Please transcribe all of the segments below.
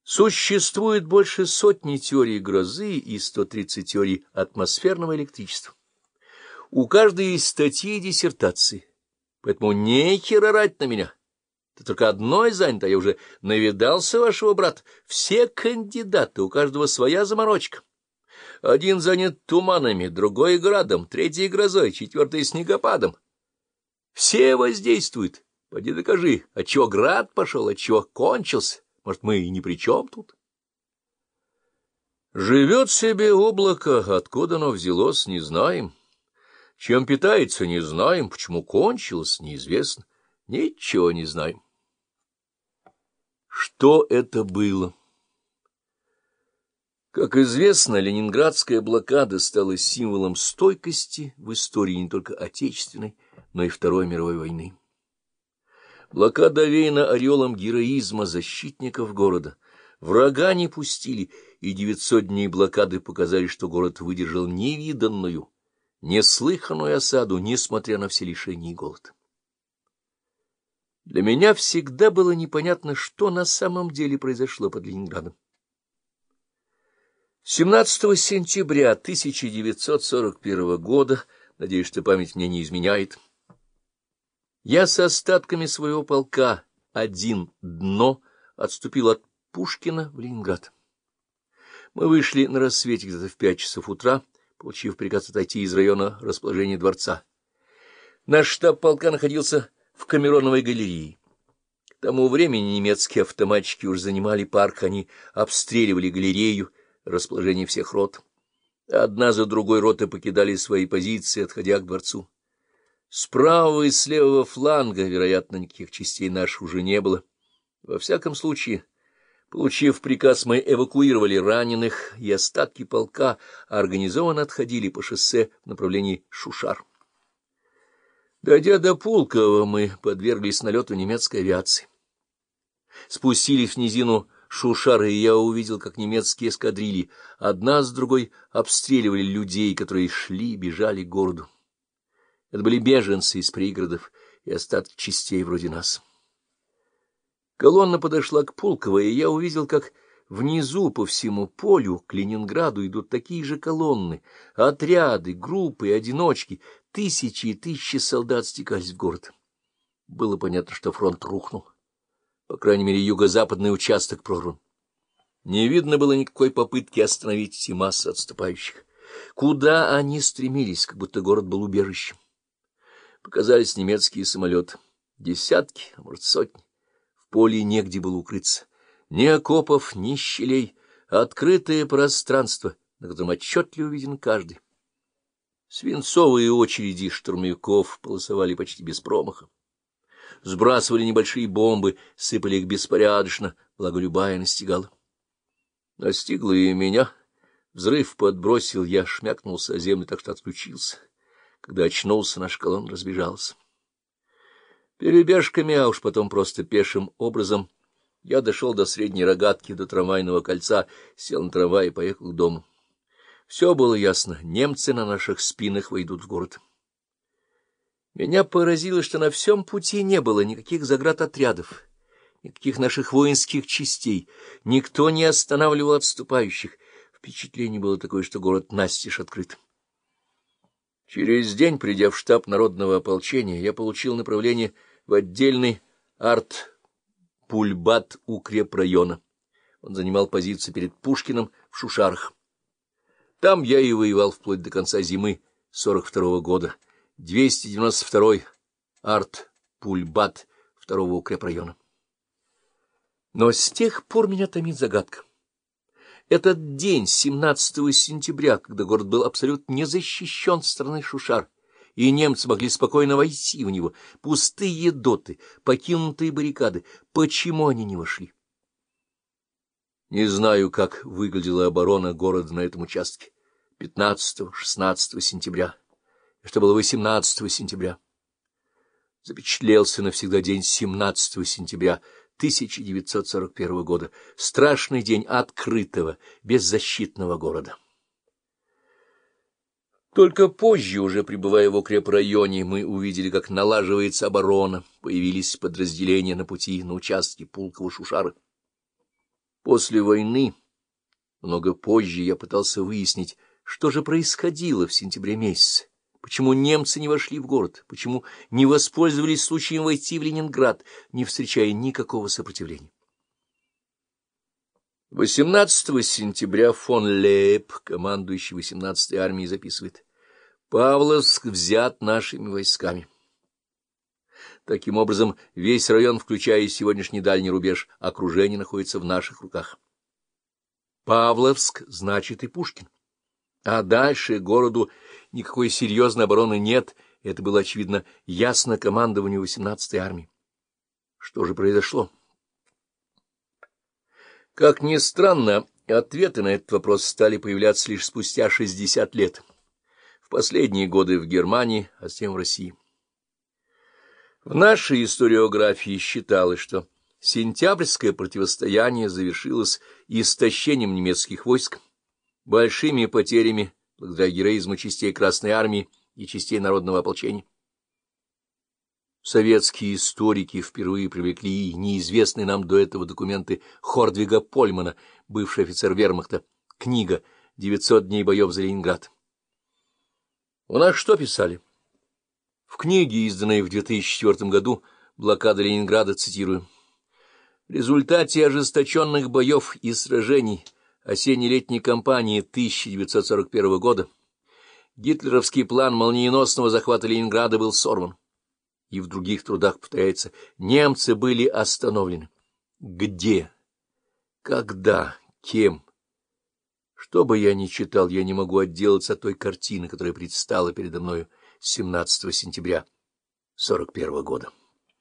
Существует больше сотни теорий грозы и 130 теорий атмосферного электричества. У каждой есть статьи и диссертации, поэтому нехер орать на меня. Ты только одной занят, а я уже навидался вашего брата. Все кандидаты, у каждого своя заморочка. Один занят туманами, другой — градом, третий — грозой, четвертый — снегопадом. Все воздействуют. Поди докажи, отчего град пошел, отчего кончился. Может, мы и ни при чем тут? Живет себе облако, откуда оно взялось, не знаем. Чем питается, не знаем, почему кончилось, неизвестно. Ничего не знаем. Что это было? Как известно, ленинградская блокада стала символом стойкости в истории не только Отечественной, но и Второй мировой войны. Блокада овеяна ореолом героизма защитников города. Врага не пустили, и 900 дней блокады показали, что город выдержал невиданную, неслыханную осаду, несмотря на все лишения и голод. Для меня всегда было непонятно, что на самом деле произошло под Ленинградом. 17 сентября 1941 года, надеюсь, что память мне не изменяет, я с остатками своего полка один дно отступил от Пушкина в Ленинград. Мы вышли на рассвете где-то в 5 часов утра, получив приказ отойти из района расположения дворца. Наш штаб полка находился в Камероновой галерее. К тому времени немецкие автоматчики уже занимали парк, они обстреливали галерею, расположение всех рот. Одна за другой роты покидали свои позиции, отходя к дворцу. С правого и с левого фланга, вероятно, никаких частей наших уже не было. Во всяком случае, получив приказ, мы эвакуировали раненых, и остатки полка организованно отходили по шоссе в направлении Шушар. Дойдя до Пулково, мы подверглись налету немецкой авиации. Спустились в низину Шушара, и я увидел, как немецкие эскадрильи одна с другой обстреливали людей, которые шли, бежали к городу. Это были беженцы из пригородов и остатки частей вроде нас. Колонна подошла к Пулково, и я увидел, как внизу по всему полю к Ленинграду идут такие же колонны, отряды, группы, одиночки, тысячи и тысячи солдат стекались в город. Было понятно, что фронт рухнул. По крайней мере, юго-западный участок прорван. Не видно было никакой попытки остановить эти массы отступающих. Куда они стремились, как будто город был убежищем. Показались немецкие самолеты. Десятки, а может, сотни. В поле негде было укрыться. Ни окопов, ни щелей. Открытое пространство, на котором отчетливо виден каждый. Свинцовые очереди штурмовиков полосовали почти без промаха. Сбрасывали небольшие бомбы, сыпали их беспорядочно, благо любая настигала. Настигла и меня. Взрыв подбросил, я шмякнулся о землю, так что отключился. Когда очнулся, наш колонн разбежался. Перебежками, а уж потом просто пешим образом, я дошел до Средней Рогатки, до трамвайного кольца, сел на трамвай и поехал к дому. Все было ясно, немцы на наших спинах войдут в город. Меня поразило, что на всем пути не было никаких заградотрядов, никаких наших воинских частей, никто не останавливал отступающих. Впечатление было такое, что город настежь открыт. Через день, придя в штаб народного ополчения, я получил направление в отдельный артпульбат укрепрайона. Он занимал позицию перед Пушкиным в Шушарах. Там я и воевал вплоть до конца зимы 42-го года. 292-й артпульбат 2-го укрепрайона. Но с тех пор меня томит загадка. Этот день, 17 сентября, когда город был абсолютно не защищен со стороны Шушар, и немцы могли спокойно войти в него, пустые доты, покинутые баррикады, почему они не вошли? Не знаю, как выглядела оборона города на этом участке 15-16 сентября, и что было 18 сентября. Запечатлелся навсегда день 17 сентября 1941 года, страшный день открытого, беззащитного города. Только позже, уже пребывая в укрепрайоне, мы увидели, как налаживается оборона, появились подразделения на пути на участке Пулково-Шушары. После войны, много позже, я пытался выяснить, что же происходило в сентябре месяце, почему немцы не вошли в город, почему не воспользовались случаем войти в Ленинград, не встречая никакого сопротивления. 18 сентября фон Лейб, командующий 18-й армией, записывает: «Павловск взят нашими войсками». Таким образом, весь район, включая сегодняшний дальний рубеж окружения, находится в наших руках. Павловск значит и Пушкин. А дальше городу никакой серьезной обороны нет, это было, очевидно, ясно командованию 18-й армии. Что же произошло? Как ни странно, ответы на этот вопрос стали появляться лишь спустя 60 лет, в последние годы в Германии, а затем в России. В нашей историографии считалось, что сентябрьское противостояние завершилось истощением немецких войск, большими потерями благодаря героизму частей Красной армии и частей народного ополчения. Советские историки впервые привлекли неизвестные нам до этого документы Хордвига Польмана, бывший офицер вермахта, книга «900 дней боев за Ленинград». У нас что писали? В книге, изданной в 2004 году, «Блокада Ленинграда», цитирую: «В результате ожесточенных боев и сражений осенне-летней кампании 1941 года гитлеровский план молниеносного захвата Ленинграда был сорван». И в других трудах повторяется: немцы были остановлены. Где? Когда? Кем? Что бы я ни читал, я не могу отделаться от той картины, которая предстала передо мною 17 сентября 1941 года.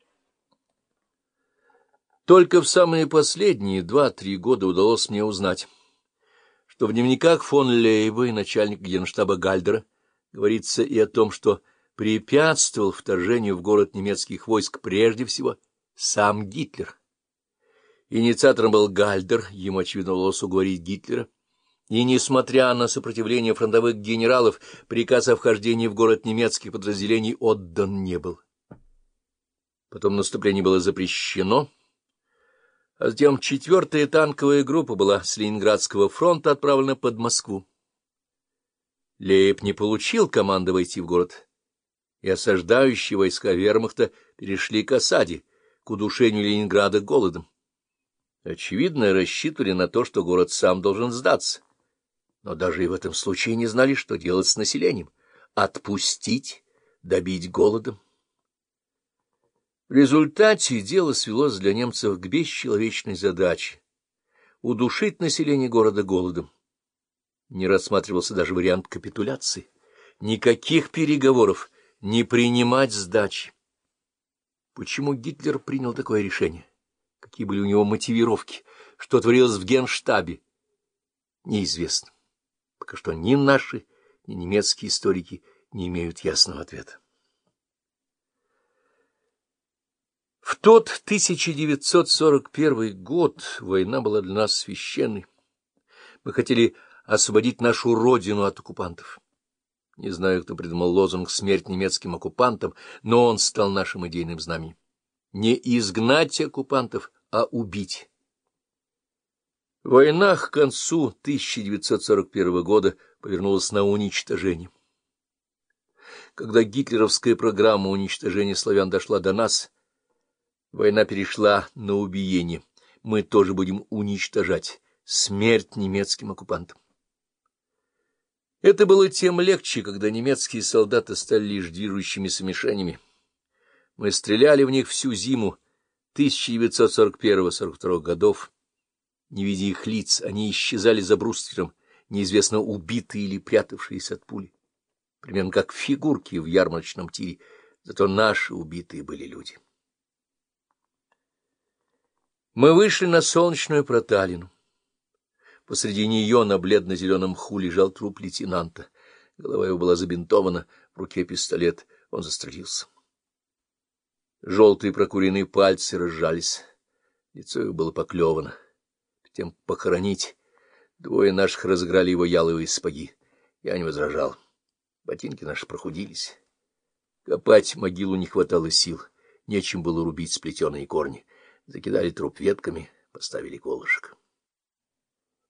Только в самые последние 2-3 года удалось мне узнать, что в дневниках фон Лейба и начальника генштаба Гальдера говорится и о том, что препятствовал вторжению в город немецких войск прежде всего сам Гитлер. Инициатором был Гальдер, ему, очевидно, удалось уговорить Гитлера, и, несмотря на сопротивление фронтовых генералов, приказ о вхождении в город немецких подразделений отдан не был. Потом наступление было запрещено, а затем 4-я танковая группа была с Ленинградского фронта отправлена под Москву. Лейб не получил команды войти в город, и осаждающие войска вермахта перешли к осаде, к удушению Ленинграда голодом. Очевидно, рассчитывали на то, что город сам должен сдаться. Но даже и в этом случае не знали, что делать с населением. Отпустить, добить голодом. В результате дело свелось для немцев к бесчеловечной задаче — удушить население города голодом. Не рассматривался даже вариант капитуляции. Никаких переговоров, не принимать сдачи. Почему Гитлер принял такое решение? Какие были у него мотивировки? Что творилось в Генштабе? Неизвестно. Пока что ни наши, ни немецкие историки не имеют ясного ответа. В тот 1941 год война была для нас священной. Мы хотели освободить нашу родину от оккупантов. Не знаю, кто придумал лозунг «Смерть немецким оккупантам», но он стал нашим идейным знаменем. Не изгнать оккупантов, а убить. Война к концу 1941 года повернулась на уничтожение. Когда гитлеровская программа уничтожения славян дошла до нас, война перешла на убиение. Мы тоже будем уничтожать. Смерть немецким оккупантам. Это было тем легче, когда немецкие солдаты стали лишь движущимися мишенями. Мы стреляли в них всю зиму 1941-1942 годов. Не видя их лиц, они исчезали за бруствером, неизвестно, убитые или прятавшиеся от пули. Примерно как фигурки в ярмарочном тире, зато наши убитые были люди. Мы вышли на солнечную проталину. Посреди нее на бледно-зеленом мху лежал труп лейтенанта. Голова его была забинтована, в руке пистолет, он застрелился. Желтые прокуренные пальцы разжались, лицо его было поклевано. Перед тем похоронить, двое наших разыграли его яловые сапоги. Я не возражал. Ботинки наши прохудились. Копать могилу не хватало сил, нечем было рубить сплетенные корни. Закидали труп ветками, поставили колышек.